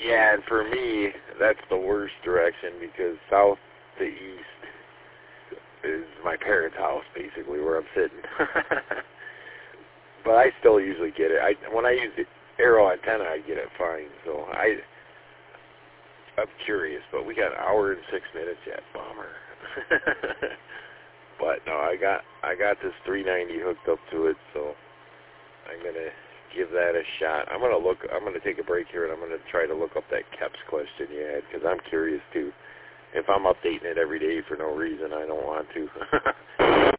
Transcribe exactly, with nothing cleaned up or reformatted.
Yeah, and for me, that's the worst direction because south to east is my parents' house, basically, where I'm sitting. But I still usually get it. I when I use the arrow antenna, I get it fine. So I, I'm curious, but we got an hour and six minutes yet. Bummer. But no, I got I got this three ninety hooked up to it, so I'm gonna give that a shot. I'm gonna look. I'm gonna take a break here, and I'm gonna try to look up that K E P S question you had because I'm curious too. If I'm updating it every day for no reason, I don't want to.